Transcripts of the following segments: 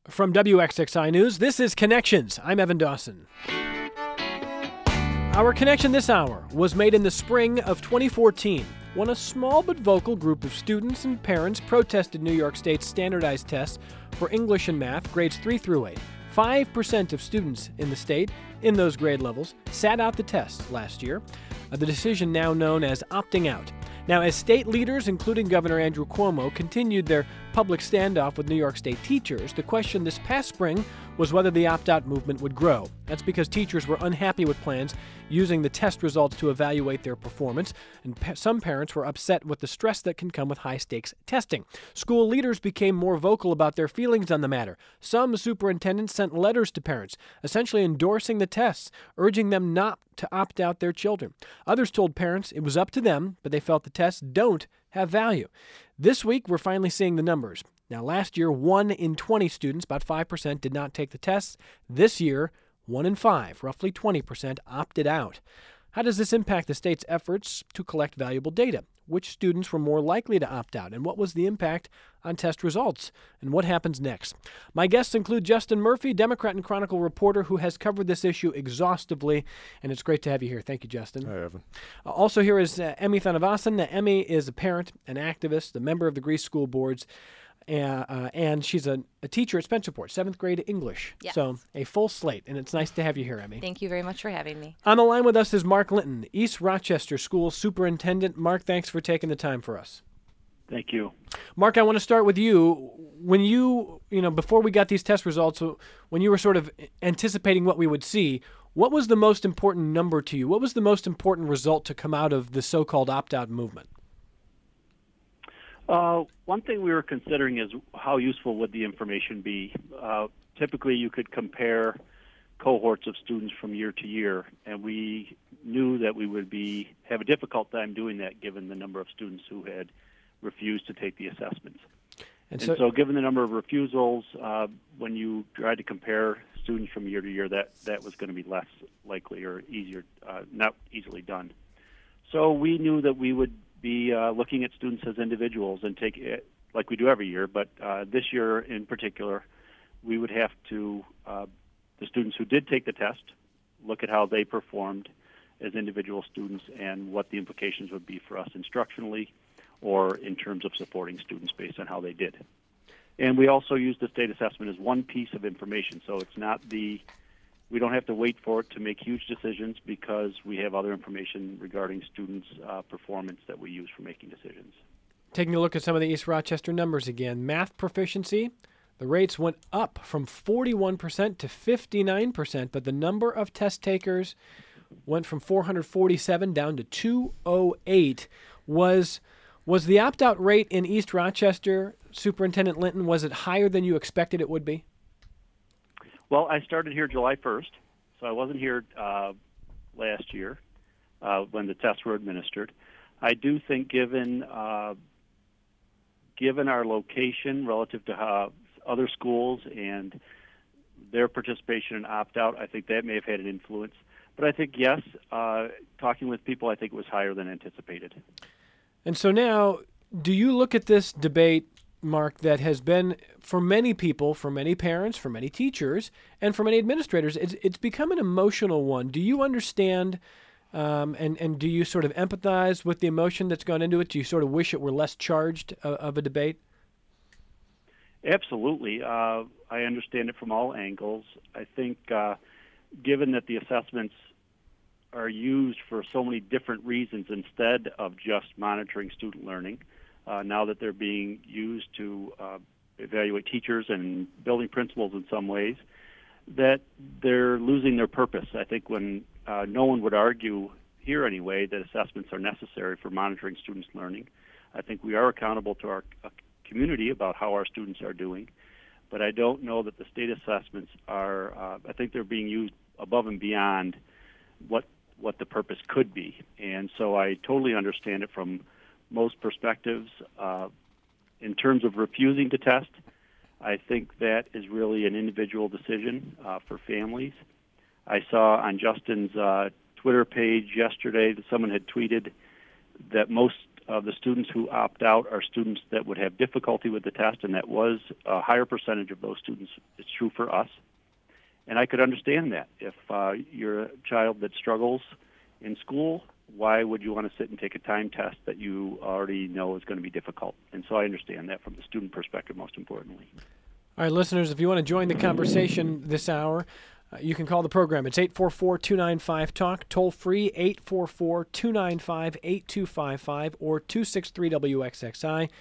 From WXXI News, this is Connections. I'm Evan Dawson. Our connection this hour was made in the spring of 2014 when a small but vocal group of students and parents protested New York State's standardized tests for English and math, grades 3 through 8. 5% of students in the state in those grade levels sat out the tests last year, the decision now known as opting out. Now, as state leaders, including Governor Andrew Cuomo, continued their public standoff with New York State teachers, the question this past spring was whether the opt-out movement would grow. That's because teachers were unhappy with plans using the test results to evaluate their performance, and some parents were upset with the stress that can come with high-stakes testing. School leaders became more vocal about their feelings on the matter. Some superintendents sent letters to parents, essentially endorsing the tests, urging them not to opt out their children. Others told parents it was up to them, but they felt the tests don't have value. This week, we're finally seeing the numbers. Now, last year, 1 in 20 students, about 5%, did not take the tests. This year, 1 in 5, roughly 20%, opted out. How does this impact the state's efforts to collect valuable data? Which students were more likely to opt out, and what was the impact on test results? And what happens next? My guests include Justin Murphy, Democrat and Chronicle reporter who has covered this issue exhaustively, and it's great to have you here. Thank you, Justin. Hi, Evan. Also here is Emmy Thanavasan. Emmy is a parent, an activist, a member of the Greece School Boards, and she's a teacher at Spencerport, 7th grade English. Yes. So a full slate, and it's nice to have you here, Emmy. Thank you very much for having me. On the line with us is Mark Linton, East Rochester School Superintendent. Mark, thanks for taking the time for us. Thank you. Mark, I want to start with you. When before we got these test results, when you were sort of anticipating what we would see, what was the most important number to you? What was the most important result to come out of the so-called opt-out movement? One thing we were considering is how useful would the information be. Typically, you could compare cohorts of students from year to year, and we knew that we would have a difficult time doing that given the number of students who had refused to take the assessments. And so given the number of refusals, when you tried to compare students from year to year, that was going to be less likely or easier, not easily done. So we knew that we would be looking at students as individuals and take it like we do every year, but this year in particular, we would have to, the students who did take the test, look at how they performed as individual students and what the implications would be for us instructionally or in terms of supporting students based on how they did. And we also use the state assessment as one piece of information, so it's not we don't have to wait for it to make huge decisions because we have other information regarding students' performance that we use for making decisions. Taking a look at some of the East Rochester numbers again. Math proficiency, the rates went up from 41% to 59%, but the number of test takers went from 447 down to 208. Was the opt-out rate in East Rochester, Superintendent Linton, was it higher than you expected it would be? Well, I started here July 1st, so I wasn't here last year when the tests were administered. I do think given our location relative to other schools and their participation in opt-out, I think that may have had an influence. But I think, yes, talking with people, I think it was higher than anticipated. And so now, do you look at this debate, Mark, that has been, for many people, for many parents, for many teachers, and for many administrators, it's become an emotional one. Do you understand and do you sort of empathize with the emotion that's gone into it? Do you sort of wish it were less charged of a debate? Absolutely. I understand it from all angles. I think given that the assessments are used for so many different reasons instead of just monitoring student learning, now that they're being used to evaluate teachers and building principals in some ways, that they're losing their purpose. I think when no one would argue here anyway that assessments are necessary for monitoring students' learning. I think we are accountable to our community about how our students are doing, but I don't know that the state assessments are, I think they're being used above and beyond what the purpose could be. And so I totally understand it from most perspectives. In terms of refusing to test, I think that is really an individual decision for families. I saw on Justin's Twitter page yesterday that someone had tweeted that most of the students who opt out are students that would have difficulty with the test, and that was a higher percentage of those students. It's true for us. And I could understand that. If you're a child that struggles in school, why would you want to sit and take a time test that you already know is going to be difficult? And so I understand that from the student perspective, most importantly. All right, listeners, if you want to join the conversation this hour, you can call the program. It's 844-295-TALK, toll free 844-295-8255 or 263-WXXI,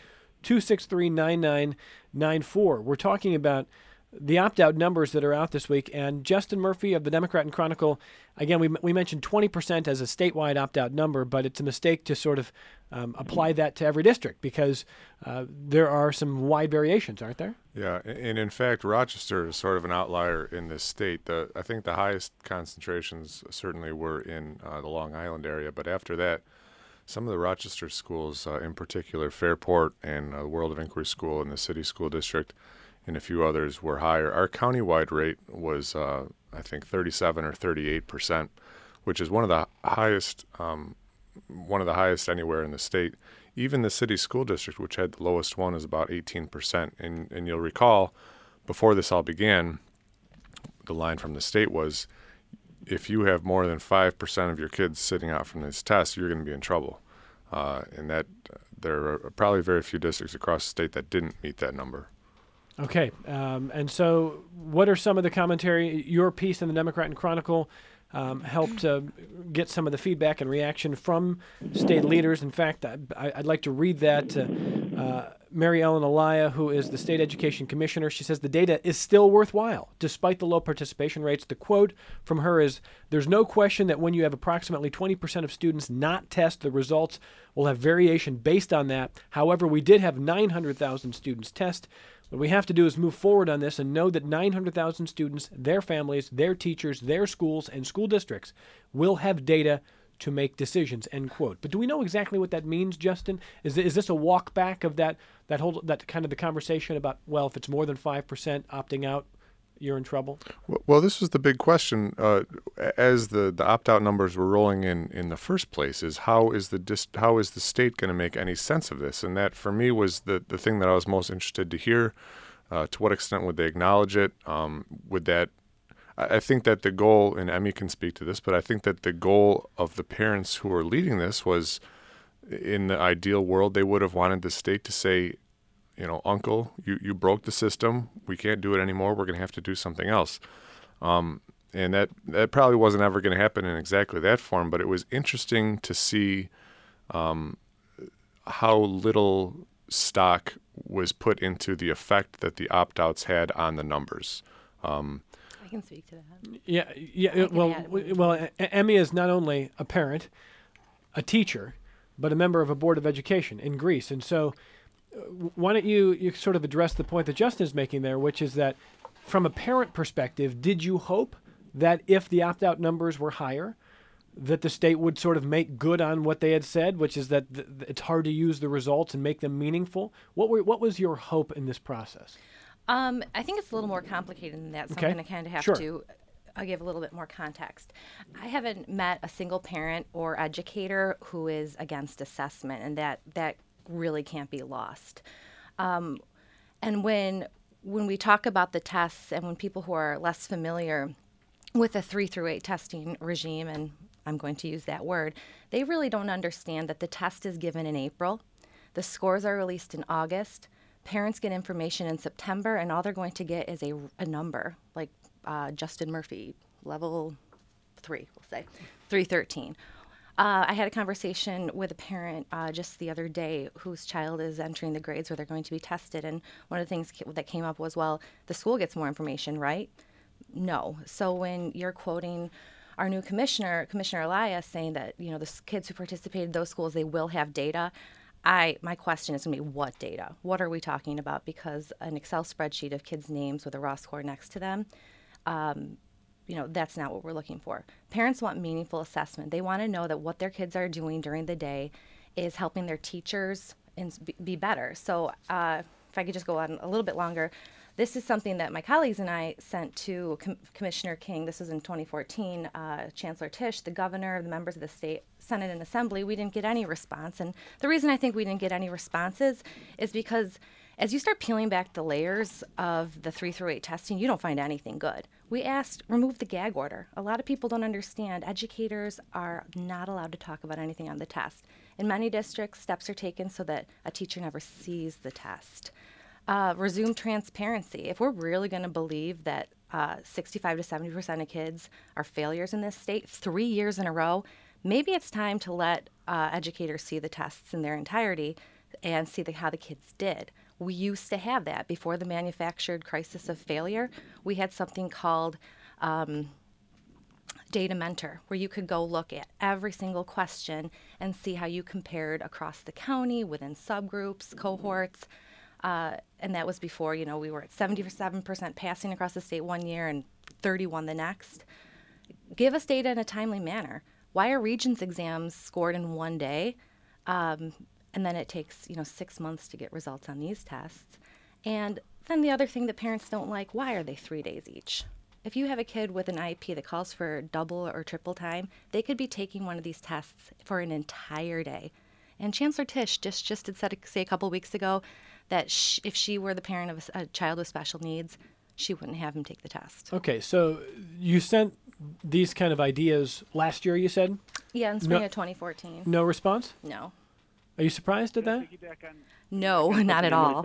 263-9994. We're talking about the opt-out numbers that are out this week, and Justin Murphy of the Democrat and Chronicle, again, we mentioned 20% as a statewide opt-out number, but it's a mistake to sort of apply that to every district because there are some wide variations, aren't there? Yeah, and in fact, Rochester is sort of an outlier in this state. I think the highest concentrations certainly were in the Long Island area, but after that, some of the Rochester schools, in particular Fairport and the World of Inquiry School and the City School District, and a few others were higher. Our countywide rate was, I think, 37 or 38%, which is one of the highest anywhere in the state. Even the city school district, which had the lowest one, is about 18%. And you'll recall, before this all began, the line from the state was, if you have more than 5% of your kids sitting out from this test, you're going to be in trouble. And that there are probably very few districts across the state that didn't meet that number. Okay, and so what are some of the commentary? Your piece in the Democrat and Chronicle helped get some of the feedback and reaction from state leaders. In fact, I'd like to read that to Mary Ellen Alaya, who is the state education commissioner. She says the data is still worthwhile, despite the low participation rates. The quote from her is, "There's no question that when you have approximately 20% of students not test, the results will have variation based on that. However, we did have 900,000 students test. What we have to do is move forward on this and know that 900,000 students, their families, their teachers, their schools, and school districts will have data to make decisions," end quote. But do we know exactly what that means, Justin? Is this a walk back of that kind of the conversation about, well, if it's more than 5% opting out, you're in trouble? Well, this was the big question as the opt-out numbers were rolling in the first place, is how is the state going to make any sense of this? And that, for me, was the thing that I was most interested to hear. To what extent would they acknowledge it? I think that the goal, and Emmy can speak to this, but I think that the goal of the parents who are leading this was, in the ideal world, they would have wanted the state to say, uncle, you broke the system. We can't do it anymore. We're going to have to do something else. And that probably wasn't ever going to happen in exactly that form, but it was interesting to see how little stock was put into the effect that the opt-outs had on the numbers. I can speak to that. Yeah. Well, Emmy is not only a parent, a teacher, but a member of a board of education in Greece. And so why don't you sort of address the point that Justin is making there, which is that from a parent perspective, did you hope that if the opt-out numbers were higher, that the state would sort of make good on what they had said, which is that it's hard to use the results and make them meaningful? What was your hope in this process? I think it's a little more complicated than that, so Okay. I'm going to kind of have Sure. to give a little bit more context. I haven't met a single parent or educator who is against assessment, and that really can't be lost. And when we talk about the tests, and when people who are less familiar with the 3 through 8 testing regime, and I'm going to use that word, they really don't understand that the test is given in April, the scores are released in August, parents get information in September, and all they're going to get is a number, like Justin Murphy, level 3, we'll say, 313. I had a conversation with a parent just the other day whose child is entering the grades where they're going to be tested, and one of the things that came up was, well, the school gets more information, right? No. So when you're quoting our new Commissioner Elias, saying that, the kids who participated in those schools, they will have data, my question is going to be, what data? What are we talking about? Because an Excel spreadsheet of kids' names with a raw score next to them, that's not what we're looking for. Parents want meaningful assessment. They want to know that what their kids are doing during the day is helping their teachers be better. So if I could just go on a little bit longer, This is something that my colleagues and I sent to Commissioner King. This was in 2014. Chancellor Tisch, the governor, the members of the state Senate and Assembly. We didn't get any response. And the reason I think we didn't get any responses is because as you start peeling back the layers of the 3 through 8 testing, you don't find anything good. We asked, remove the gag order. A lot of people don't understand. Educators are not allowed to talk about anything on the test. In many districts, steps are taken so that a teacher never sees the test. Resume transparency. If we're really going to believe that 65 to 70% of kids are failures in this state 3 years in a row, maybe it's time to let educators see the tests in their entirety and see how the kids did. We used to have that before the manufactured crisis of failure. We had something called Data Mentor, where you could go look at every single question and see how you compared across the county, within subgroups, cohorts. And that was before, we were at 77% passing across the state one year and 31 the next. Give us data in a timely manner. Why are Regents exams scored in one day? And then it takes, 6 months to get results on these tests. And then the other thing that parents don't like, why are they 3 days each? If you have a kid with an IEP that calls for double or triple time, they could be taking one of these tests for an entire day. And Chancellor Tisch just did say a couple weeks ago that if she were the parent of a child with special needs, she wouldn't have him take the test. Okay, so you sent these kind of ideas last year, you said? Yeah, in spring of 2014. No response? No. Are you surprised at that? No, not at all.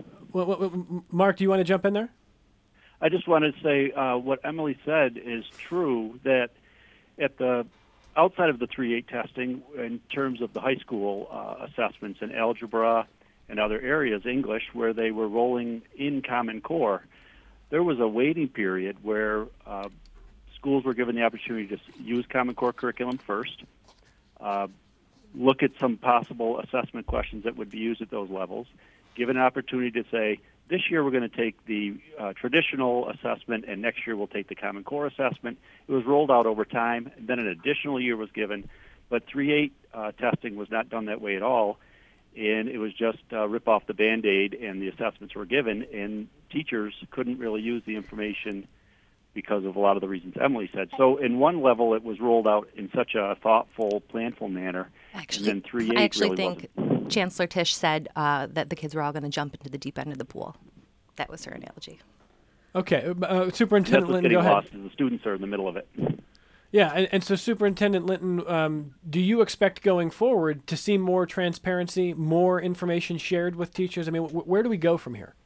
Mark, do you want to jump in there? I just wanted to say what Emily said is true, that at the outside of the 3-8 testing, in terms of the high school assessments in algebra and other areas, English, where they were rolling in Common Core, there was a waiting period where schools were given the opportunity to use Common Core curriculum first, look at some possible assessment questions that would be used at those levels, given an opportunity to say, this year we're going to take the traditional assessment, and next year we'll take the Common Core assessment. It was rolled out over time, and then an additional year was given, but 3-8 testing was not done that way at all, and it was just rip off the Band-Aid, and the assessments were given, and teachers couldn't really use the information because of a lot of the reasons Emily said. So in one level, it was rolled out in such a thoughtful, planful manner, and then 3-8 I actually really think wasn't. Chancellor Tisch said that the kids were all going to jump into the deep end of the pool. That was her analogy. Okay, That's Superintendent what's Linton, getting go ahead. lost, is the students are in the middle of it. Yeah, and so Superintendent Linton, do you expect going forward to see more transparency, more information shared with teachers? I mean, where do we go from here?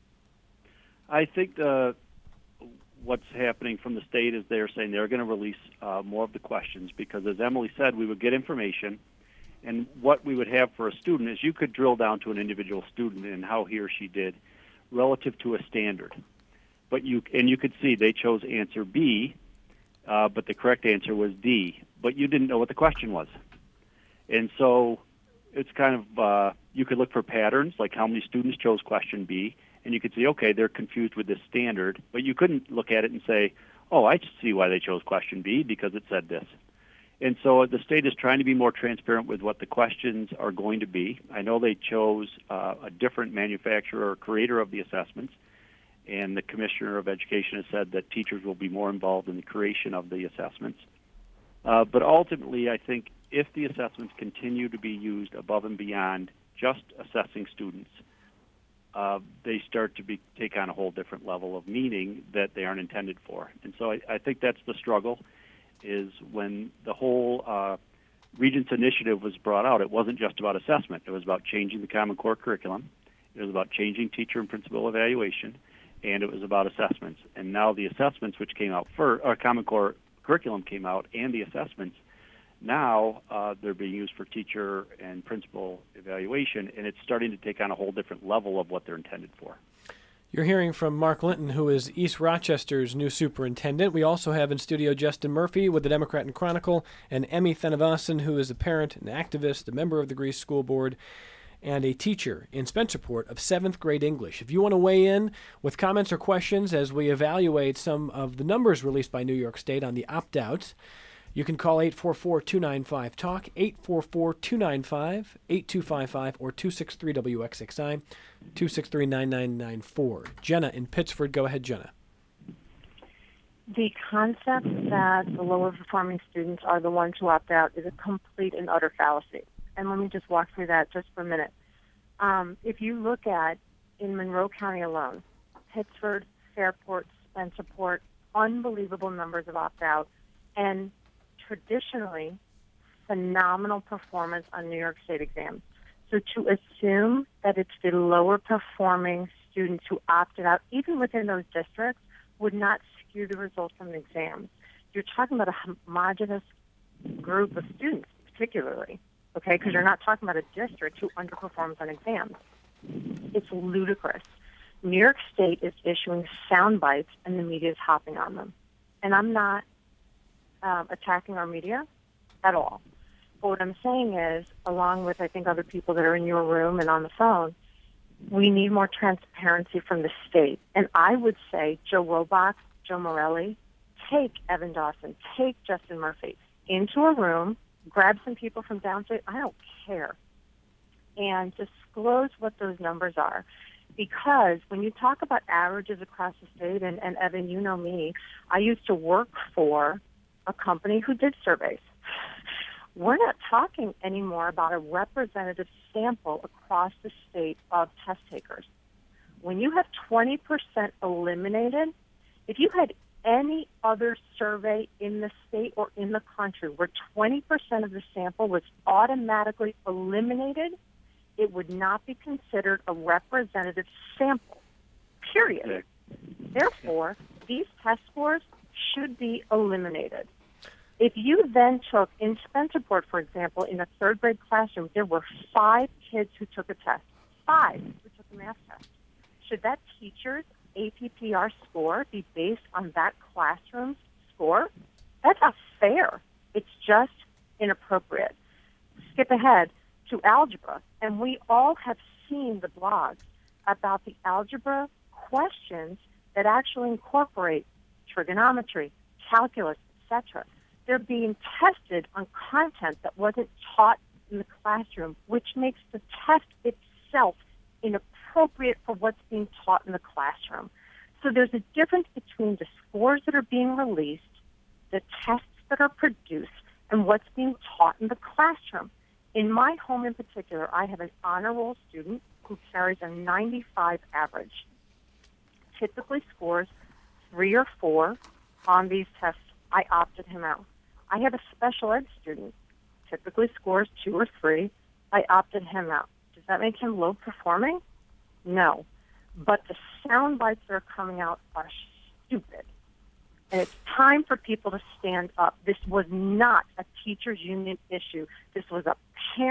I think what's happening from the state is they're saying they're going to release more of the questions because, as Emily said, we would get information, and what we would have for a student is you could drill down to an individual student and how he or she did relative to a standard. But you could see they chose answer B, but the correct answer was D, but you didn't know what the question was. And so it's kind of, you could look for patterns, like how many students chose question B, and you could see, okay, they're confused with this standard, but you couldn't look at it and say, oh, I see why they chose question B because it said this. And so the state is trying to be more transparent with what the questions are going to be. I know they chose a different manufacturer or creator of the assessments, and the Commissioner of Education has said that teachers will be more involved in the creation of the assessments. But ultimately, I think if the assessments continue to be used above and beyond just assessing students, they start to take on a whole different level of meaning that they aren't intended for. And so I think that's the struggle, is when the whole Regents initiative was brought out, it wasn't just about assessment. It was about changing the Common Core curriculum. It was about changing teacher and principal evaluation, and it was about assessments. And now the assessments, which came out first, or Common Core curriculum came out, and the assessments, now they're being used for teacher and principal evaluation, and it's starting to take on a whole different level of what they're intended for. You're hearing from Mark Linton, who is East Rochester's new superintendent. We also have in studio Justin Murphy with the Democrat and Chronicle, and Emmy Thenavasan, who is a parent, an activist, a member of the Greece School Board, and a teacher in Spencerport of 7th grade English. If you want to weigh in with comments or questions as we evaluate some of the numbers released by New York State on the opt-outs, You can call 844-295-TALK, 844-295-8255, or 263-WXXI, 263-9994. Jenna in Pittsford. Go ahead, Jenna. The concept that the lower performing students are the ones who opt out is a complete and utter fallacy. And let me just walk through that just for a minute. If you look at, in Monroe County alone, Pittsford, Fairport, Spencerport, unbelievable numbers of opt-out, and traditionally phenomenal performance on New York State exams. So to assume that it's the lower performing students who opted out, even within those districts, would not skew the results from the exams. You're talking about a homogenous group of students, particularly, okay, because you're not talking about a district who underperforms on exams. It's ludicrous. New York State is issuing sound bites, and the media is hopping on them. And I'm not attacking our media at all. But what I'm saying is, along with, I think, other people that are in your room and on the phone, we need more transparency from the state. And I would say Joe Robach, Joe Morelli, take Evan Dawson, take Justin Murphy into a room, grab some people from downstate, I don't care, and disclose what those numbers are. Because when you talk about averages across the state, and Evan, you know me, I used to work for a company who did surveys. We're not talking anymore about a representative sample across the state of test takers. When you have 20% eliminated, if you had any other survey in the state or in the country where 20% of the sample was automatically eliminated, it would not be considered a representative sample, period. Therefore, these test scores should be eliminated. If you then took, in Spencerport, for example, in a third grade classroom, there were 5 kids who took a test. 5 who took a math test. Should that teacher's APPR score be based on that classroom's score? That's not fair. It's just inappropriate. Skip ahead to algebra, and we all have seen the blogs about the algebra questions that actually incorporate trigonometry, calculus, etc. They're being tested on content that wasn't taught in the classroom, which makes the test itself inappropriate for what's being taught in the classroom. So there's a difference between the scores that are being released, the tests that are produced, and what's being taught in the classroom. In my home in particular, I have an honor roll student who carries a 95 average, typically scores 3 or 4 on these tests. I opted him out. I have a special ed student, typically scores 2 or 3. I opted him out. Does that make him low performing? No. But the sound bites that are coming out are stupid. And it's time for people to stand up. This was not a teachers' union issue. This was a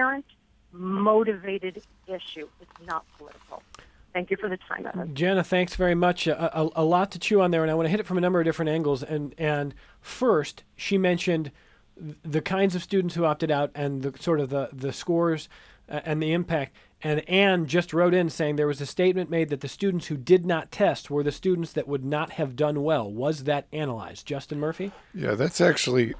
parent-motivated issue. It's not political. Thank you for the time, Evan. Jenna, thanks very much. A lot to chew on there, and I want to hit it from a number of different angles. And first, she mentioned the kinds of students who opted out and the sort of the scores and the impact. And Anne just wrote in saying there was a statement made that the students who did not test were the students that would not have done well. Was that analyzed? Justin Murphy? Yeah, that's actually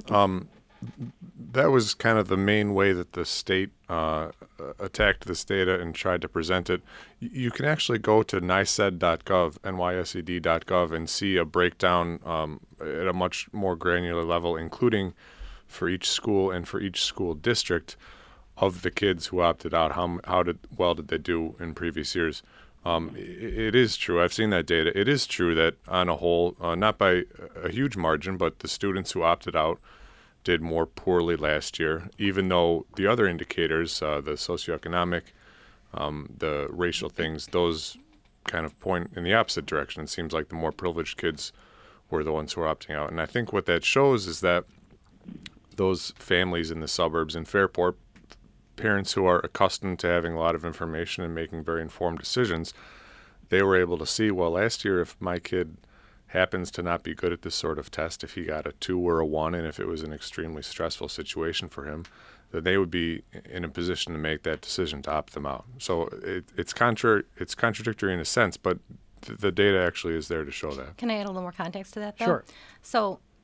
that was kind of the main way that the state attacked this data and tried to present it. You can actually go to nysed.gov, nysed.gov, and see a breakdown at a much more granular level, including for each school and for each school district, of the kids who opted out. How did they do in previous years? It is true. I've seen that data. It is true that on a whole, not by a huge margin, but the students who opted out did more poorly last year, even though the other indicators, the socioeconomic, the racial things, those kind of point in the opposite direction. It seems like the more privileged kids were the ones who are opting out. And I think what that shows is that those families in the suburbs in Fairport, parents who are accustomed to having a lot of information and making very informed decisions, they were able to see, well, last year if my kid happens to not be good at this sort of test, if he got a 2 or a 1, and if it was an extremely stressful situation for him, then they would be in a position to make that decision to opt them out. So it's contradictory in a sense, but the data actually is there to show that. Can I add a little more context to that, though? Sure. So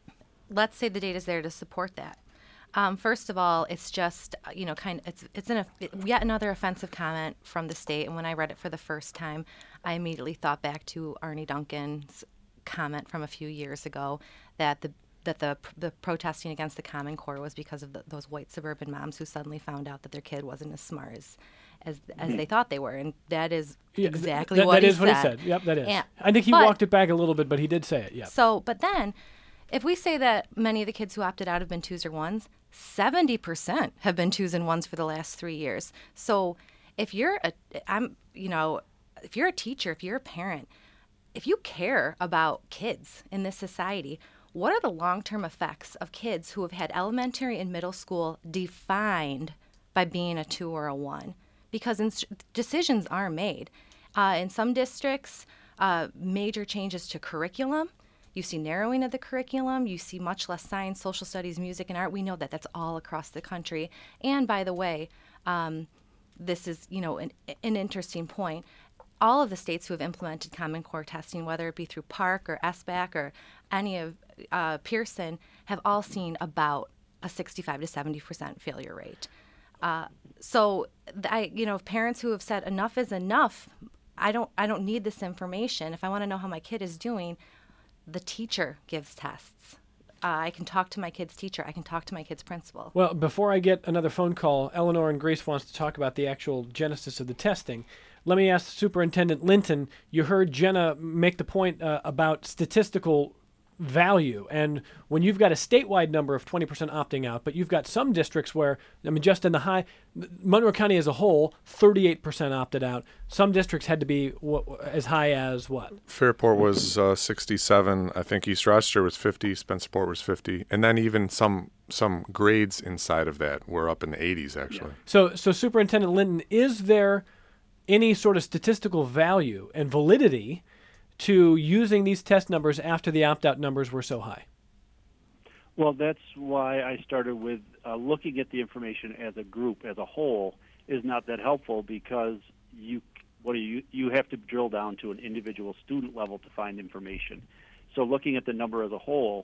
let's say the data is there to support that. First of all, it's just yet another offensive comment from the state. And when I read it for the first time, I immediately thought back to Arnie Duncan's comment from a few years ago that the protesting against the Common Core was because of those white suburban moms who suddenly found out that their kid wasn't as smart as they thought they were, and that is exactly what he said. That is what he said. Yep, that is. I think he walked it back a little bit, but he did say it. Yeah. So, but then, if we say that many of the kids who opted out have been 2s or 1s, 70% have been 2s and 1s for the last 3 years. So, if you're a teacher, if you're a parent, if you care about kids in this society, what are the long-term effects of kids who have had elementary and middle school defined by being a 2 or a 1? Because decisions are made. In some districts, major changes to curriculum. You see narrowing of the curriculum. You see much less science, social studies, music, and art. We know that that's all across the country. And by the way, this is an interesting point. All of the states who have implemented Common Core testing, whether it be through PARCC or SBAC or any of Pearson, have all seen about a 65 to 70% failure rate. Parents who have said enough is enough, I don't need this information. If I want to know how my kid is doing, the teacher gives tests. I can talk to my kid's teacher. I can talk to my kid's principal. Well, before I get another phone call, Eleanor in Greece wants to talk about the actual genesis of the testing. Let me ask Superintendent Linton, you heard Jenna make the point about statistical value. And when you've got a statewide number of 20% opting out, but you've got some districts where, just in the Monroe County as a whole, 38% opted out. Some districts had to be as high as what? Fairport was 67. I think East Rochester was 50. Spencerport was 50. And then even some grades inside of that were up in the 80s, actually. Yeah. So Superintendent Linton, is there any sort of statistical value and validity to using these test numbers after the opt-out numbers were so high? Well, that's why I started with looking at the information as a group, as a whole, is not that helpful, because you have to drill down to an individual student level to find information. So looking at the number as a whole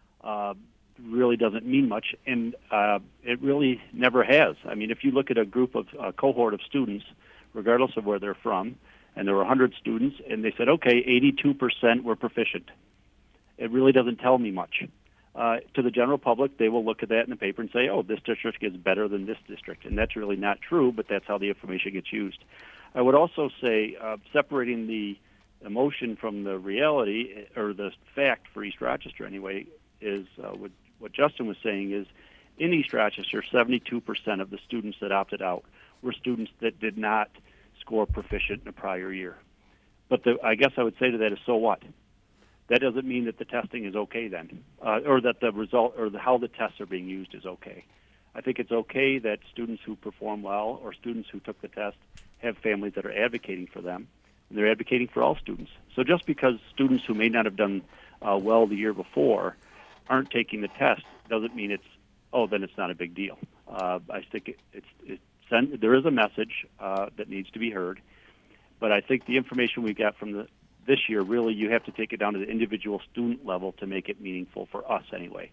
really doesn't mean much, and it really never has. I mean, if you look at a cohort of students, regardless of where they're from, and there were 100 students, and they said, okay, 82% were proficient. It really doesn't tell me much. To the general public, they will look at that in the paper and say, oh, this district is better than this district. And that's really not true, but that's how the information gets used. I would also say separating the emotion from the reality, or the fact for East Rochester anyway, is what Justin was saying is, in East Rochester, 72% of the students that opted out were students that did not score proficient in a prior year. But I guess I would say to that is, so what? That doesn't mean that the testing is okay then, or that the result or how the tests are being used is okay. I think it's okay that students who perform well, or students who took the test, have families that are advocating for them, and they're advocating for all students. So just because students who may not have done well the year before aren't taking the test doesn't mean then it's not a big deal. I think there is a message that needs to be heard, but I think the information we got from this year, really, you have to take it down to the individual student level to make it meaningful for us anyway.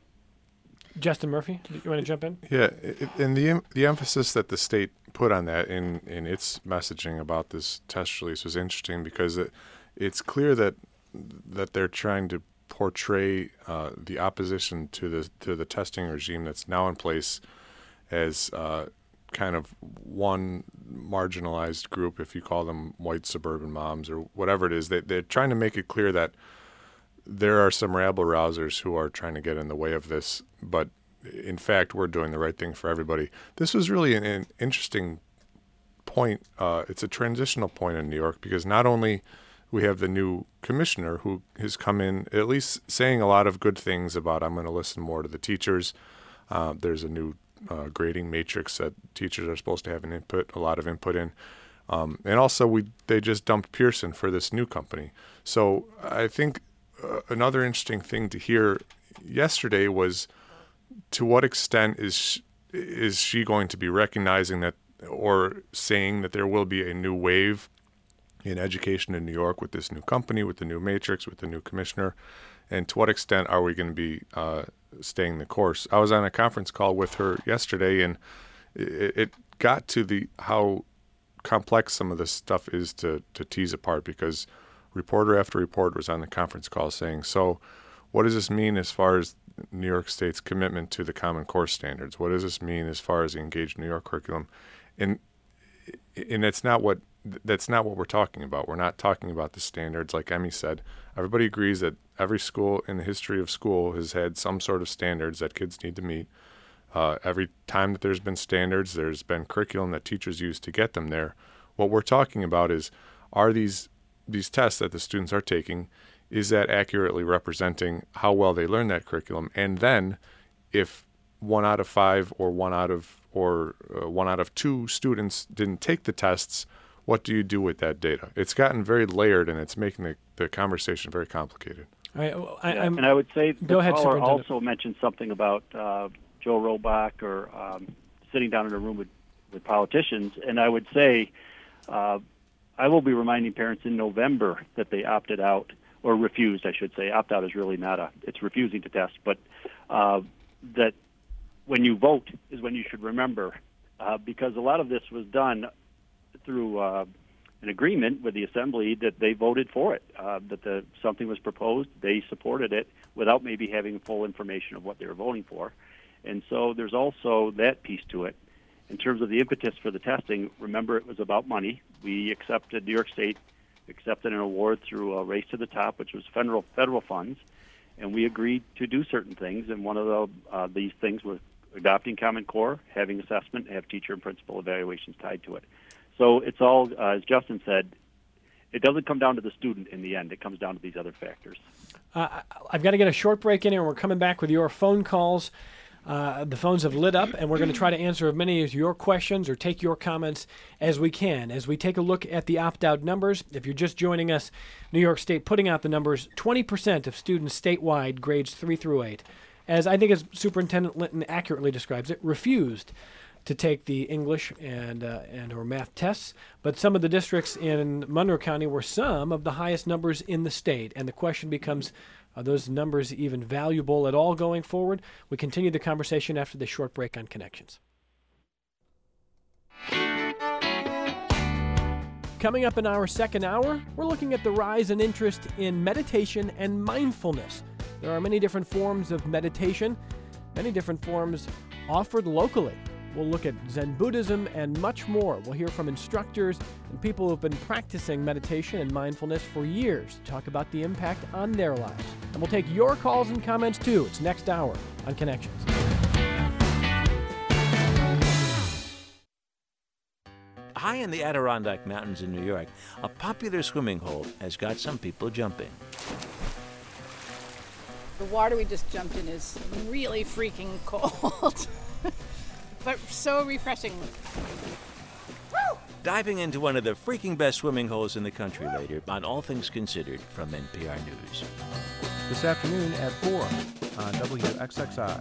Justin Murphy, you want to jump in? Yeah, and the emphasis that the state put on that in its messaging about this test release was interesting, because it's clear that they're trying to portray the opposition to the testing regime that's now in place as kind of one marginalized group, if you call them white suburban moms or whatever it is. They're trying to make it clear that there are some rabble-rousers who are trying to get in the way of this, but in fact, we're doing the right thing for everybody. This was really an interesting point. It's a transitional point in New York, because not only we have the new commissioner who has come in at least saying a lot of good things about, I'm going to listen more to the teachers. There's a new grading matrix that teachers are supposed to have a lot of input in. And also they just dumped Pearson for this new company. So I think another interesting thing to hear yesterday was, to what extent is she going to be recognizing that, or saying that there will be a new wave in education in New York with this new company, with the new matrix, with the new commissioner, and to what extent are we going to be staying the course? I was on a conference call with her yesterday, and it got to how complex some of this stuff is to tease apart, because reporter after reporter was on the conference call saying, so what does this mean as far as New York State's commitment to the Common Core standards? What does this mean as far as the Engaged New York curriculum? And that's not what we're talking about. We're not talking about the standards. Like Emmy said, everybody agrees that every school in the history of school has had some sort of standards that kids need to meet. Every time that there's been standards, there's been curriculum that teachers use to get them there. What we're talking about are these tests that the students are taking, is that accurately representing how well they learn that curriculum? And then if 1 out of 5 or 1 out of 2 students didn't take the tests, what do you do with that data? It's gotten very layered, and it's making the conversation very complicated. All right, and I would say the ahead, caller also mentioned something about Joe Robach or sitting down in a room with politicians, and I would say I will be reminding parents in November that they opted out, or refused, I should say. Opt-out is really it's refusing to test, but that when you vote is when you should remember, because a lot of this was done through an agreement with the Assembly that they voted for it, that something was proposed, they supported it without maybe having full information of what they were voting for. And so there's also that piece to it. In terms of the impetus for the testing, remember it was about money. New York State accepted an award through a Race to the Top, which was federal funds, and we agreed to do certain things, and one of these things was adopting Common Core, having assessment, have teacher and principal evaluations tied to it. So it's all, as Justin said, it doesn't come down to the student in the end. It comes down to these other factors. I've got to get a short break in here, and we're coming back with your phone calls. The phones have lit up, and we're going to try to answer as many of your questions or take your comments as we can. As we take a look at the opt-out numbers, if you're just joining us, New York State putting out the numbers, 20% of students statewide, grades 3 through 8, as I think as Superintendent Linton accurately describes it, refused to take the English and or math tests. But some of the districts in Monroe County were some of the highest numbers in the state, and the question becomes, are those numbers even valuable at all going forward? We continue the conversation after this short break on Connections. Coming up in our second hour, we're looking at the rise in interest in meditation and mindfulness. There are many different forms of meditation, many different forms offered locally. We'll look at Zen Buddhism and much more. We'll hear from instructors and people who've been practicing meditation and mindfulness for years to talk about the impact on their lives. And we'll take your calls and comments too. It's next hour on Connections. High in the Adirondack Mountains in New York, a popular swimming hole has got some people jumping. The water we just jumped in is really freaking cold. But so refreshing. Diving into one of the freaking best swimming holes in the country later on All Things Considered from NPR News. This afternoon at 4 on WXXI.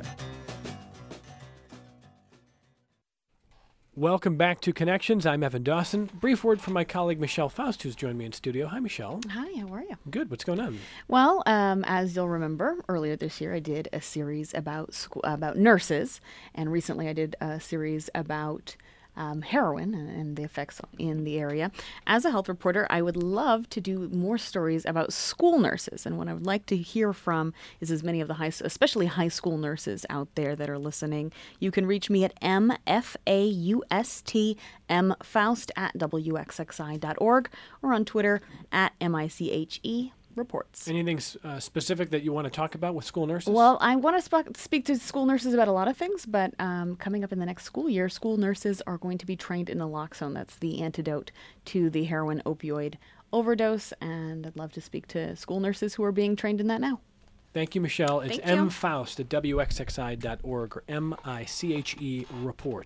Welcome back to Connections. I'm Evan Dawson. Brief word from my colleague Michelle Faust, who's joined me in studio. Hi, Michelle. Hi, how are you? Good. What's going on? Well, as you'll remember, earlier this year I did a series about nurses, and recently I did a series about heroin and the effects in the area. As a health reporter, I would love to do more stories about school nurses. And what I would like to hear from is as many of the especially high school nurses out there that are listening. You can reach me at MFAUST, mfaust at WXXI.org, or on Twitter at MICHE Reports. Anything specific that you want to talk about with school nurses? Well, I want to speak to school nurses about a lot of things, but coming up in the next school year, school nurses are going to be trained in naloxone. That's the antidote to the heroin opioid overdose, and I'd love to speak to school nurses who are being trained in that now. Thank you, Michelle. It's Thank you. mfaust at WXXI.org or MICHE Reports.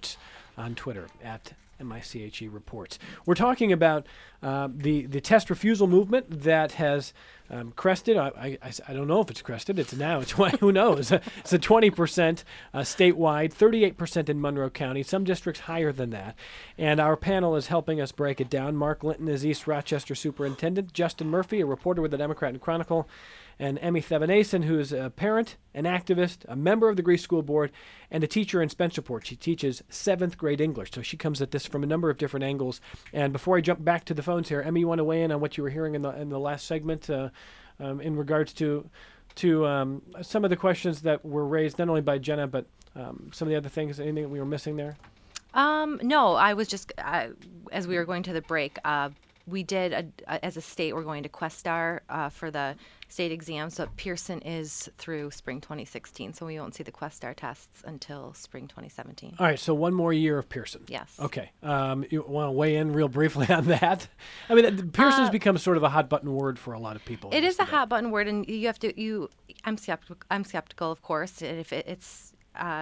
on Twitter at MICHE Reports. We're talking about the test refusal movement that has crested. I don't know if it's crested. It's now. It's who knows? It's a 20% statewide, 38% in Monroe County. Some districts higher than that. And our panel is helping us break it down. Mark Linton is East Rochester Superintendent. Justin Murphy, a reporter with the Democrat and Chronicle. And Emmy Thevenason, who is a parent, an activist, a member of the Greece School Board, and a teacher in Spencerport. She teaches 7th grade English, so she comes at this from a number of different angles. And before I jump back to the phones here, Emmy, you want to weigh in on what you were hearing in the last segment in regards to some of the questions that were raised, not only by Jenna, but some of the other things, anything that we were missing there? No, I was just, as we were going to the break, we did, as a state, we're going to Questar for the state exams, but Pearson is through spring 2016, so we won't see the Questar tests until spring 2017. All right, so one more year of Pearson. Yes. Okay. You want to weigh in real briefly on that? I mean, Pearson's become sort of a hot-button word for a lot of people. It is a hot-button word, and you have to, I'm skeptical, of course, if it's,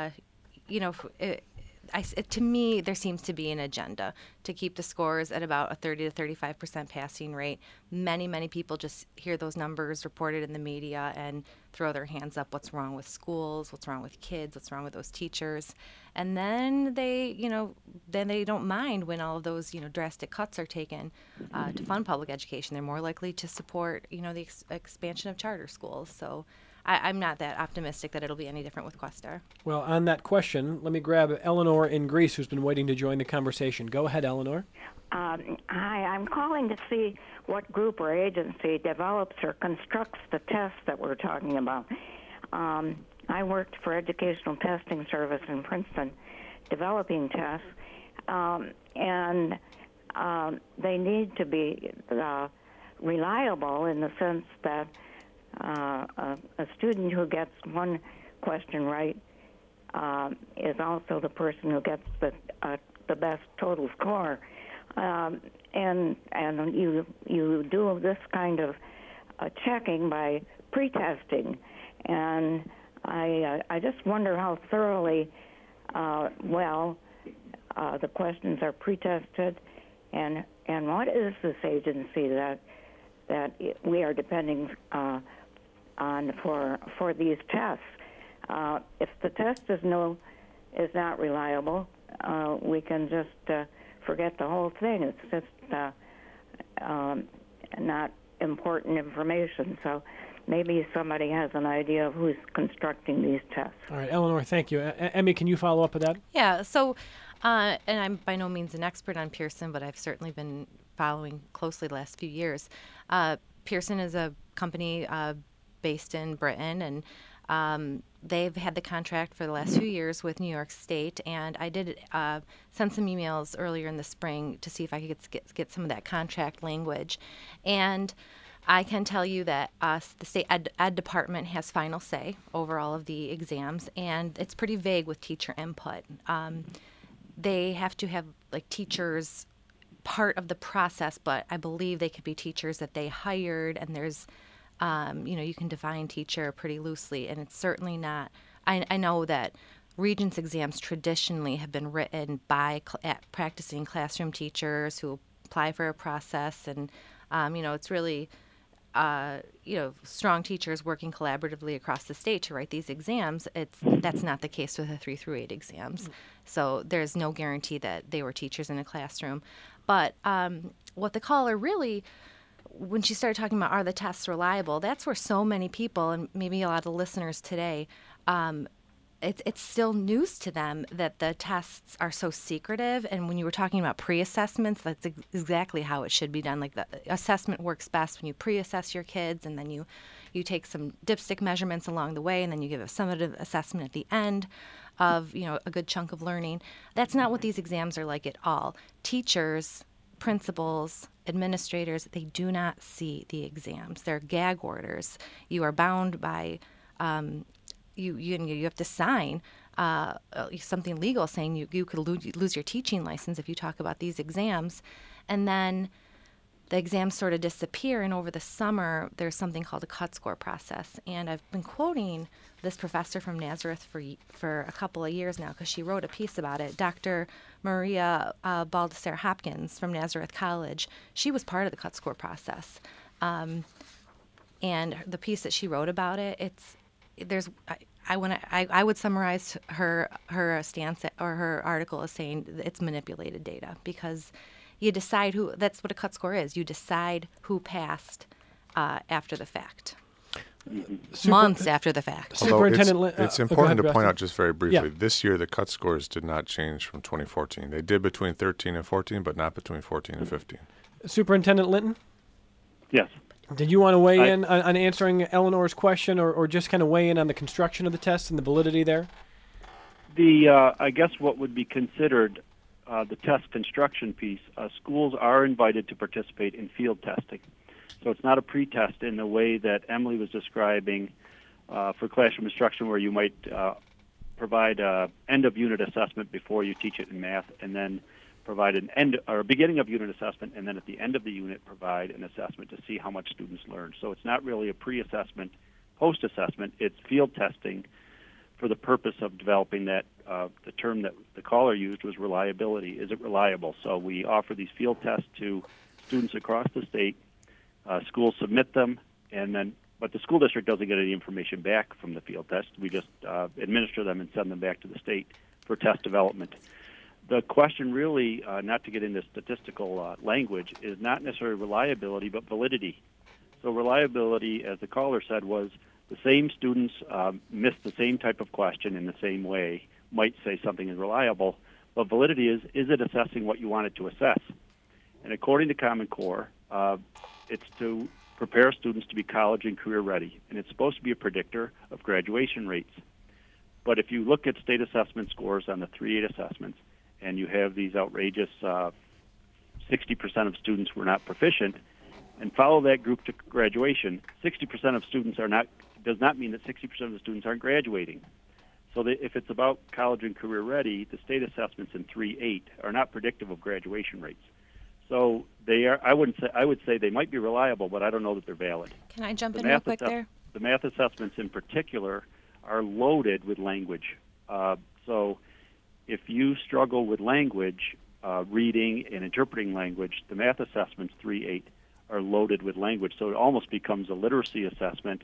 to me, there seems to be an agenda to keep the scores at about a 30 to 35% passing rate. Many people just hear those numbers reported in the media and throw their hands up. What's wrong with schools? What's wrong with kids? What's wrong with those teachers? And then they don't mind when all of those, drastic cuts are taken to fund public education. They're more likely to support, the expansion of charter schools. So I'm not that optimistic that it'll be any different with Questar. Well, on that question, let me grab Eleanor in Greece, who's been waiting to join the conversation. Go ahead, Eleanor. Hi, I'm calling to see what group or agency develops or constructs the tests that we're talking about. I worked for Educational Testing Service in Princeton, developing tests, and they need to be reliable in the sense that a student who gets one question right is also the person who gets the best total score, and you do this kind of checking by pretesting, and I just wonder how thoroughly the questions are pretested, and what is this agency that we are depending on for these tests. If the test is not reliable, we can just forget the whole thing. It's just not important information. So maybe somebody has an idea of who's constructing these tests. All right, Eleanor, thank you. Emmy, can you follow up with that? Yeah. So, and I'm by no means an expert on Pearson, but I've certainly been following closely the last few years. Pearson is a company based in Britain, and they've had the contract for the last few years with New York State, and I did send some emails earlier in the spring to see if I could get some of that contract language. And I can tell you that the state ed department has final say over all of the exams, and it's pretty vague with teacher input. They have to have teachers part of the process, but I believe they could be teachers that they hired, and there's you can define teacher pretty loosely, and it's certainly not. I know that Regents exams traditionally have been written by practicing classroom teachers who apply for a process, and it's really strong teachers working collaboratively across the state to write these exams. That's not the case with the 3 through 8 exams. So there's no guarantee that they were teachers in a classroom. But what the caller really, when she started talking about are the tests reliable, that's where so many people, and maybe a lot of the listeners today, it's still news to them that the tests are so secretive. And when you were talking about pre-assessments, that's exactly how it should be done. The assessment works best when you pre-assess your kids, and then you take some dipstick measurements along the way, and then you give a summative assessment at the end of a good chunk of learning. That's not what these exams are like at all. Teachers, principals, administrators, they do not see the exams. They're gag orders. You are bound by you have to sign something legal saying you could lose your teaching license if you talk about these exams. And then the exams sort of disappear, and over the summer there's something called a cut score process. And I've been quoting this professor from Nazareth for a couple of years now because she wrote a piece about it. Dr. Maria Baldessare Hopkins from Nazareth College, she was part of the cut score process. And the piece that she wrote about it, I would summarize her stance or her article as saying that it's manipulated data, because you decide who. That's what a cut score is. You decide who passed after the fact, months after the fact. It's important to point out just very briefly. This year, the cut scores did not change from 2014. They did between 13 and 14, but not between 14 and 15. Superintendent Linton? Yes. Did you want to weigh in on answering Eleanor's question, or just kind of weigh in on the construction of the test and the validity there? I guess what would be considered the test construction piece, schools are invited to participate in field testing. So it's not a pre-test in the way that Emily was describing for classroom instruction, where you might provide an end-of-unit assessment before you teach it in math, and then provide a beginning of unit assessment, and then at the end of the unit provide an assessment to see how much students learned. So it's not really a pre-assessment, post-assessment. It's field testing for the purpose of developing that. The term that the caller used was reliability. Is it reliable? So we offer these field tests to students across the state. Schools submit them, but the school district doesn't get any information back from the field test. We just administer them and send them back to the state for test development. The question really, not to get into statistical language, is not necessarily reliability, but validity. So reliability, as the caller said, was the same students missed the same type of question in the same way, might say something is reliable, but validity is it assessing what you want it to assess? And according to Common Core, it's to prepare students to be college and career ready, and it's supposed to be a predictor of graduation rates. But if you look at state assessment scores on the 3-8 assessments, and you have these outrageous 60% of students were not proficient, and follow that group to graduation, 60% of students does not mean that 60% of the students aren't graduating. So if it's about college and career ready, the state assessments in 3-8 are not predictive of graduation rates. So they are. I would say they might be reliable, but I don't know that they're valid. Can I jump in real quick there? The math assessments in particular are loaded with language. So if you struggle with language, reading and interpreting language, the math assessments 3-8 are loaded with language. So it almost becomes a literacy assessment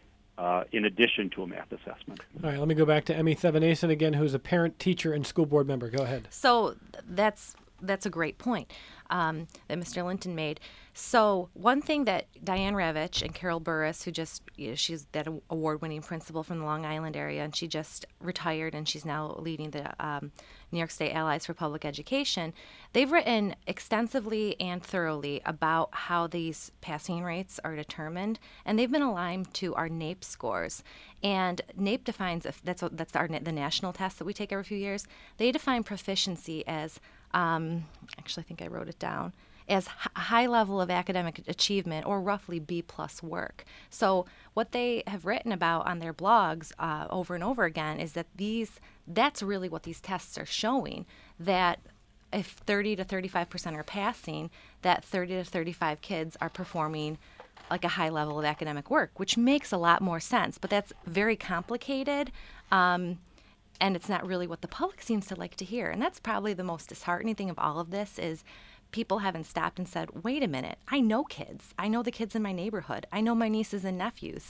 in addition to a math assessment. All right, let me go back to Emmy Thevenason again, who's a parent, teacher, and school board member. Go ahead. So that's a great point that Mr. Linton made. So one thing that Diane Ravitch and Carol Burris, who just, she's that award-winning principal from the Long Island area, and she just retired, and she's now leading the New York State Allies for Public Education. They've written extensively and thoroughly about how these passing rates are determined, and they've been aligned to our NAEP scores. And NAEP defines, the national test that we take every few years. They define proficiency as, actually I think I wrote it down, as a high level of academic achievement, or roughly B+ work. So what they have written about on their blogs over and over again is that that's really what these tests are showing, that if 30 to 35% are passing, that 30 to 35 kids are performing like a high level of academic work, which makes a lot more sense. But that's very complicated, and it's not really what the public seems to like to hear. And that's probably the most disheartening thing of all of this is people haven't stopped and said, wait a minute, I know kids. I know the kids in my neighborhood. I know my nieces and nephews.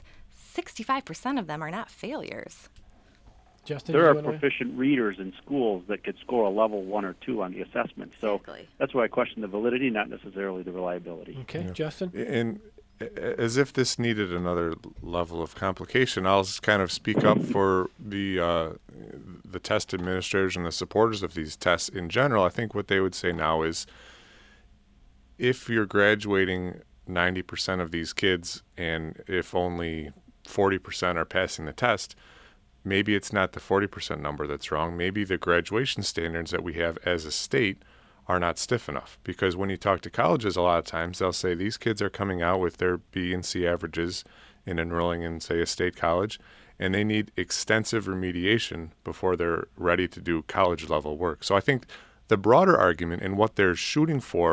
65% of them are not failures. Justin, there are proficient readers in schools that could score a level 1 or 2 on the assessment. So that's why I question the validity, not necessarily the reliability. Okay, yeah. Justin? And as if this needed another level of complication, I'll kind of speak up for the test administrators and the supporters of these tests in general. I think what they would say now is, if you're graduating 90% of these kids, and if only 40% are passing the test, maybe it's not the 40% number that's wrong. Maybe the graduation standards that we have as a state are not stiff enough. Because when you talk to colleges, a lot of times they'll say these kids are coming out with their B and C averages and enrolling in, say, a state college, and they need extensive remediation before they're ready to do college-level work. So I think the broader argument and what they're shooting for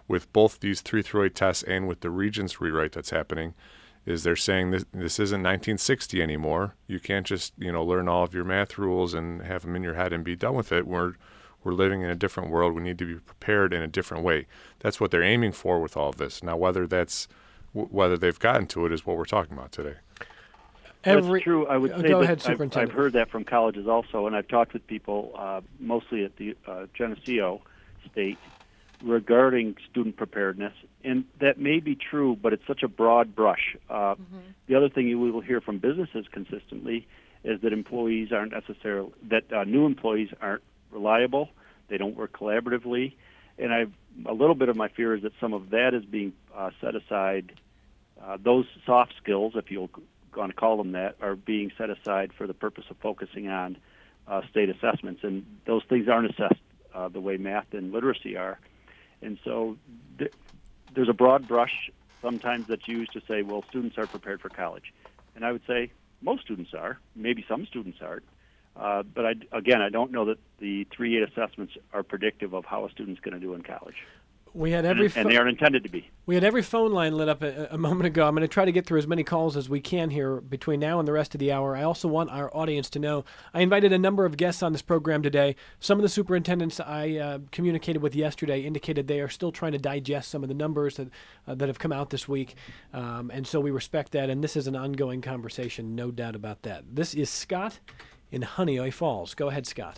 with both these 3 through 8 tests and with the Regents rewrite that's happening, is they're saying this isn't 1960 anymore. You can't just learn all of your math rules and have them in your head and be done with it. We're living in a different world. We need to be prepared in a different way. That's what they're aiming for with all of this. Now, whether they've gotten to it is what we're talking about today. That's true. I would say go that ahead, Superintendent. I've heard that from colleges also, and I've talked with people mostly at the Geneseo State regarding student preparedness, and that may be true, but it's such a broad brush. The other thing you will hear from businesses consistently is that employees aren't necessarily, that new employees aren't reliable, they don't work collaboratively, and a little bit of my fear is that some of that is being set aside. Those soft skills, if you're going to call them that, are being set aside for the purpose of focusing on state assessments, and those things aren't assessed the way math and literacy are. And so there's a broad brush sometimes that's used to say, well, students are prepared for college. And I would say most students are. Maybe some students aren't. But I don't know that the 3-8 assessments are predictive of how a student's going to do in college. We had and they are intended to be. We had every phone line lit up a moment ago. I'm going to try to get through as many calls as we can here between now and the rest of the hour. I also want our audience to know I invited a number of guests on this program today. Some of the superintendents I communicated with yesterday indicated they are still trying to digest some of the numbers that have come out this week, and so we respect that. And this is an ongoing conversation, no doubt about that. This is Scott in Honeoye Falls. Go ahead, Scott.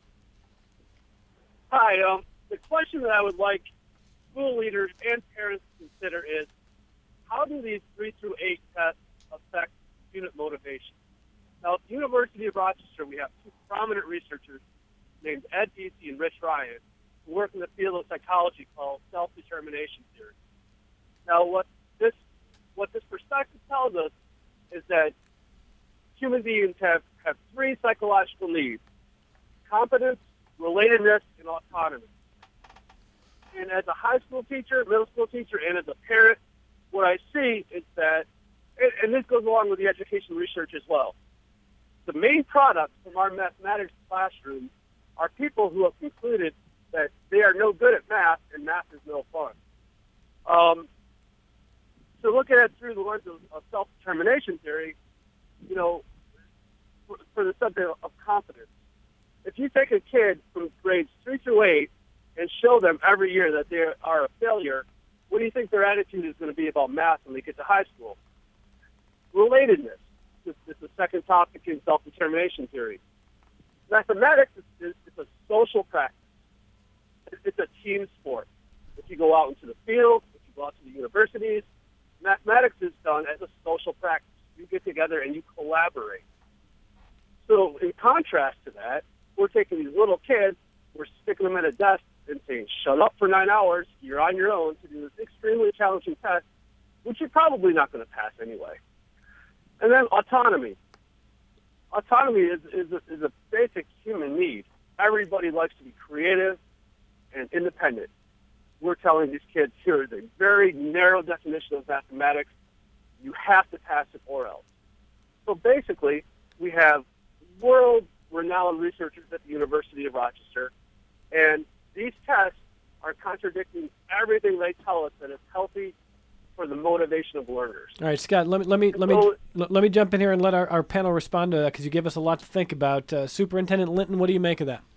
Hi. The question that I would like school leaders and parents to consider is, how do these 3 through 8 tests affect student motivation? Now, at the University of Rochester, we have 2 prominent researchers named Ed Deasy and Rich Ryan who work in the field of psychology called self-determination theory. Now, what this perspective tells us is that human beings have 3 psychological needs: competence, relatedness, and autonomy. And as a high school teacher, middle school teacher, and as a parent, what I see is that, and this goes along with the education research as well, the main products from our mathematics classrooms are people who have concluded that they are no good at math and math is no fun. So look at it through the lens of self-determination theory, for the subject of competence. If you take a kid from grades 3 through 8 and show them every year that they are a failure, what do you think their attitude is going to be about math when they get to high school? Relatedness. This is the second topic in self-determination theory. Mathematics is a social practice. It's a team sport. If you go out into the field, if you go out to the universities, mathematics is done as a social practice. You get together and you collaborate. So in contrast to that, we're taking these little kids, we're sticking them at a desk and saying, shut up for 9 hours, you're on your own to do this extremely challenging test, which you're probably not going to pass anyway. And then autonomy. Autonomy is a basic human need. Everybody likes to be creative and independent. We're telling these kids, here is a very narrow definition of mathematics. You have to pass it or else. So basically, we have world-renowned researchers at the University of Rochester, and these tests are contradicting everything they tell us that is healthy for the motivation of learners. All right, Scott. Let me jump in here and let our panel respond to that, because you give us a lot to think about. Superintendent Linton, what do you make of that?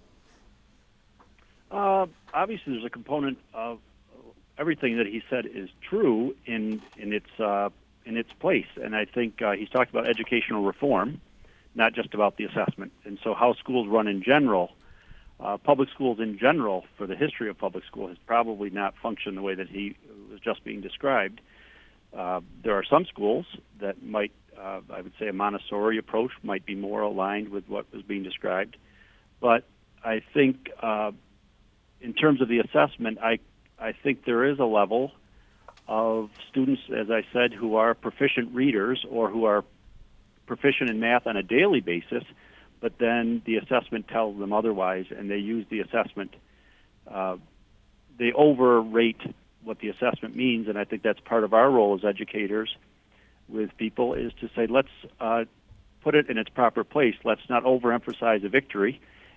Obviously, there's a component of everything that he said is true in its place, and I think he's talked about educational reform, not just about the assessment. And so how schools run in general, public schools in general, for the history of public school, has probably not functioned the way that he was just being described. There are some schools that might, I would say a Montessori approach might be more aligned with what was being described. But I think in terms of the assessment, I think there is a level of students, as I said, who are proficient readers or who are proficient in math on a daily basis, but then the assessment tells them otherwise, and they use the assessment. They overrate what the assessment means, and I think that's part of our role as educators with people, is to say, let's put it in its proper place. Let's not overemphasize a victory,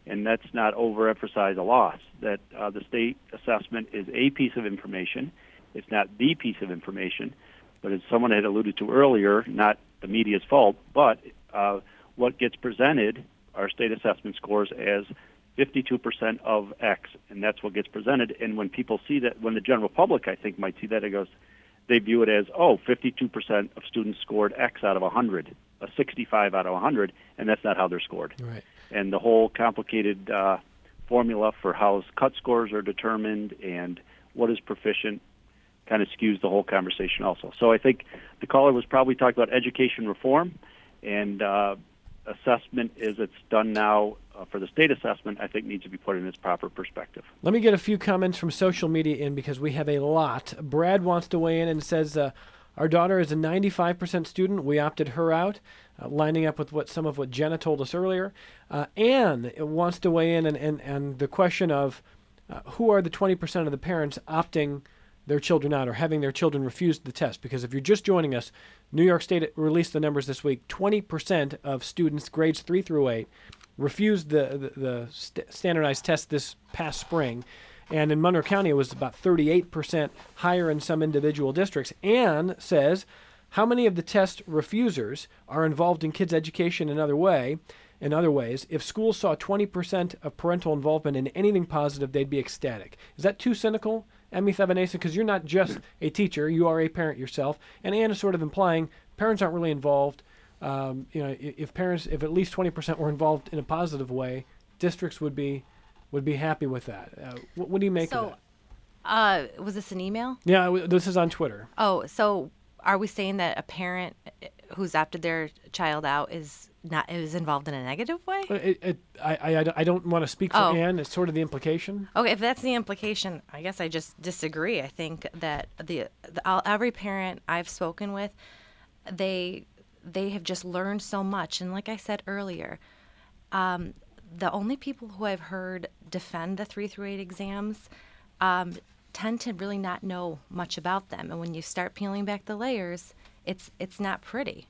And let's not overemphasize a loss. That the state assessment is a piece of information. It's not the piece of information. But as someone had alluded to earlier, not the media's fault, but what gets presented are state assessment scores as 52% of X, and that's what gets presented. And when people see that, when the general public, I think, might see that, they view it as, 52% of students scored X out of 100, a 65 out of 100, and that's not how they're scored. Right. And the whole complicated formula for how cut scores are determined and what is proficient kind of skews the whole conversation also. So I think the caller was probably talking about education reform, and assessment as it's done now for the state assessment, I think needs to be put in its proper perspective. Let me get a few comments from social media in because we have a lot. Brad wants to weigh in and says, our daughter is a 95% student. We opted her out, lining up with some of what Jenna told us earlier. Anne wants to weigh in and the question of who are the 20% of the parents opting their children out or having their children refuse the test. Because if you're just joining us, New York State released the numbers this week. 20% of students grades 3 through 8 refused the standardized test this past spring. And in Monroe County, it was about 38% higher in some individual districts. Anne says, how many of the test refusers are involved in kids' education in other ways? If schools saw 20% of parental involvement in anything positive, they'd be ecstatic. Is that too cynical, Emmy Thevenason? Because you're not just a teacher, you are a parent yourself. And Anne is sort of implying parents aren't really involved. If at least 20% were involved in a positive way, districts would be happy with that. What do you make of that? Was this an email? Yeah, this is on Twitter. Oh, so are we saying that a parent who's opted their child out is involved in a negative way? I don't want to speak for Anne. It's sort of the implication. Okay, if that's the implication, I guess I just disagree. I think that every parent I've spoken with, they have just learned so much. And like I said earlier, the only people who I've heard defend the 3 through 8 exams tend to really not know much about them. And when you start peeling back the layers, it's not pretty.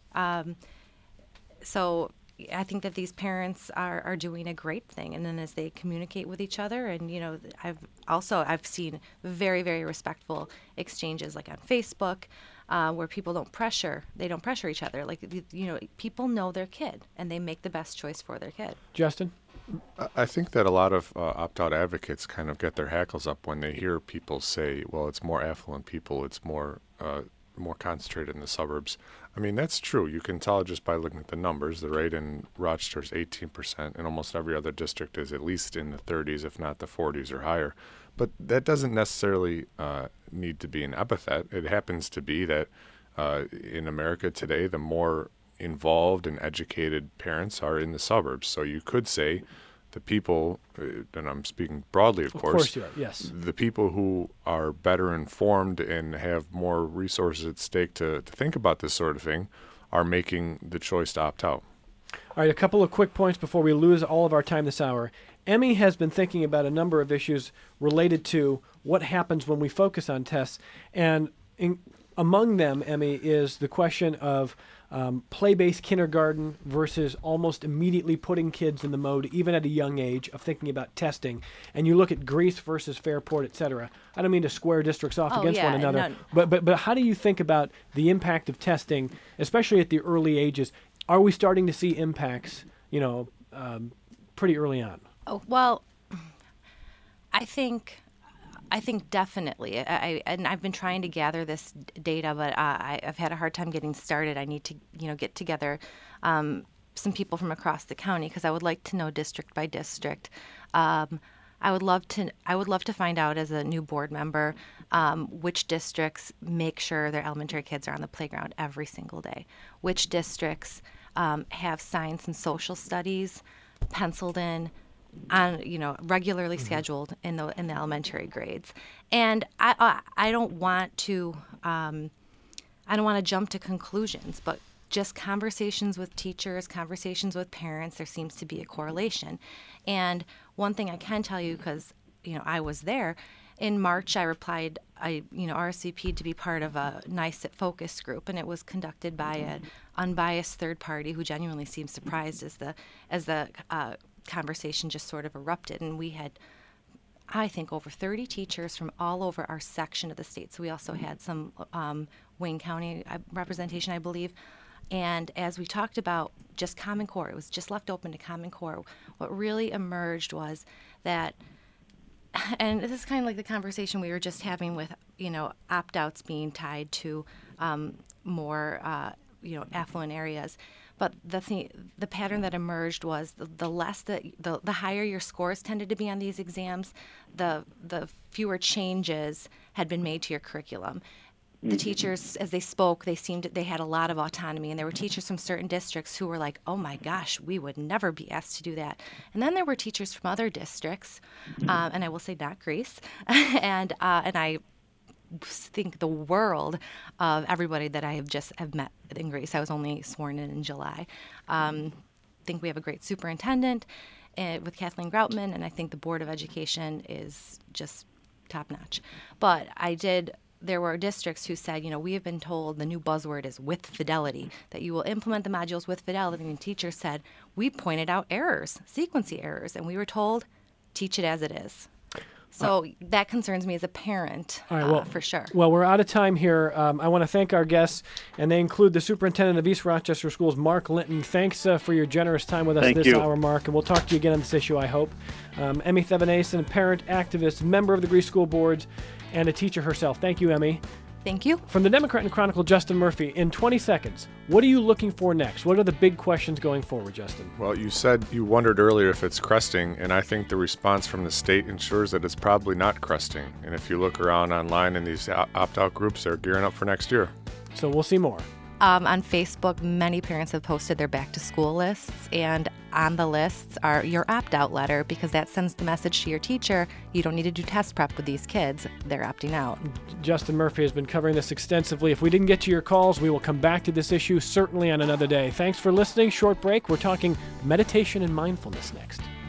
So I think that these parents are doing a great thing. And then as they communicate with each other, and I've seen very, very respectful exchanges like on Facebook, where people don't pressure each other. Like, people know their kid and they make the best choice for their kid. Justin? I think that a lot of opt-out advocates kind of get their hackles up when they hear people say, well, it's more affluent people, it's more concentrated in the suburbs. I mean, that's true. You can tell just by looking at the numbers. The rate in Rochester is 18%, and almost every other district is at least in the 30s, if not the 40s or higher. But that doesn't necessarily need to be an epithet. It happens to be that in America today, the more involved and educated parents are in the suburbs. So you could say the people, and I'm speaking broadly, of course. Of course you are, yes. The people who are better informed and have more resources at stake to think about this sort of thing are making the choice to opt out. All right, a couple of quick points before we lose all of our time this hour. Emmy has been thinking about a number of issues related to what happens when we focus on tests. And among them, Emmy, is the question of play-based kindergarten versus almost immediately putting kids in the mode, even at a young age, of thinking about testing. And you look at Greece versus Fairport, et cetera. I don't mean to square districts off against one another, but how do you think about the impact of testing, especially at the early ages? Are we starting to see impacts, pretty early on? Oh, well, I think definitely. I've been trying to gather this data, but I've had a hard time getting started. I need to, get together some people from across the county because I would like to know district by district. I would love to find out as a new board member which districts make sure their elementary kids are on the playground every single day. Which districts have science and social studies penciled in on regularly scheduled in the elementary grades. And I don't want to jump to conclusions, but just conversations with teachers, conversations with parents, there seems to be a correlation. And one thing I can tell you, because I was there in March, I replied, RSVP'd to be part of a NYSET focus group, and it was conducted by an unbiased third party who genuinely seemed surprised as the conversation just sort of erupted, and we had, I think, over 30 teachers from all over our section of the state. So we also had some Wayne County representation, I believe. And as we talked about just Common Core, it was just left open to Common Core, what really emerged was that, and this is kind of like the conversation we were just having with, opt-outs being tied to more, affluent areas. But the pattern that emerged was the higher your scores tended to be on these exams, the fewer changes had been made to your curriculum. The teachers, as they spoke, they had a lot of autonomy, and there were teachers from certain districts who were like, "Oh my gosh, we would never be asked to do that." And then there were teachers from other districts, and I will say not Greece, and I think the world of everybody that I have met in Greece. I was only sworn in July. Think we have a great superintendent with Kathleen Groutman, and I think the Board of Education is just top notch. But there were districts who said, we have been told the new buzzword is with fidelity, that you will implement the modules with fidelity. And teachers said, we pointed out errors, sequencing errors, and we were told, teach it as it is. So that concerns me as a parent, for sure. Well, we're out of time here. I want to thank our guests, and they include the superintendent of East Rochester Schools, Mark Linton. Thanks for your generous time with us this hour, Mark, and we'll talk to you again on this issue, I hope. Emmy Thevenason, parent, activist, member of the Greece School Boards, and a teacher herself. Thank you, Emmy. Thank you. From the Democrat and Chronicle, Justin Murphy. In 20 seconds, what are you looking for next? What are the big questions going forward, Justin? Well, you said you wondered earlier if it's cresting, and I think the response from the state ensures that it's probably not cresting. And if you look around online in these opt-out groups, they're gearing up for next year. So we'll see more. On Facebook, many parents have posted their back-to-school lists, and on the lists are your opt-out letter, because that sends the message to your teacher, you don't need to do test prep with these kids. They're opting out. Justin Murphy has been covering this extensively. If we didn't get to your calls, we will come back to this issue certainly on another day. Thanks for listening. Short break. We're talking meditation and mindfulness next.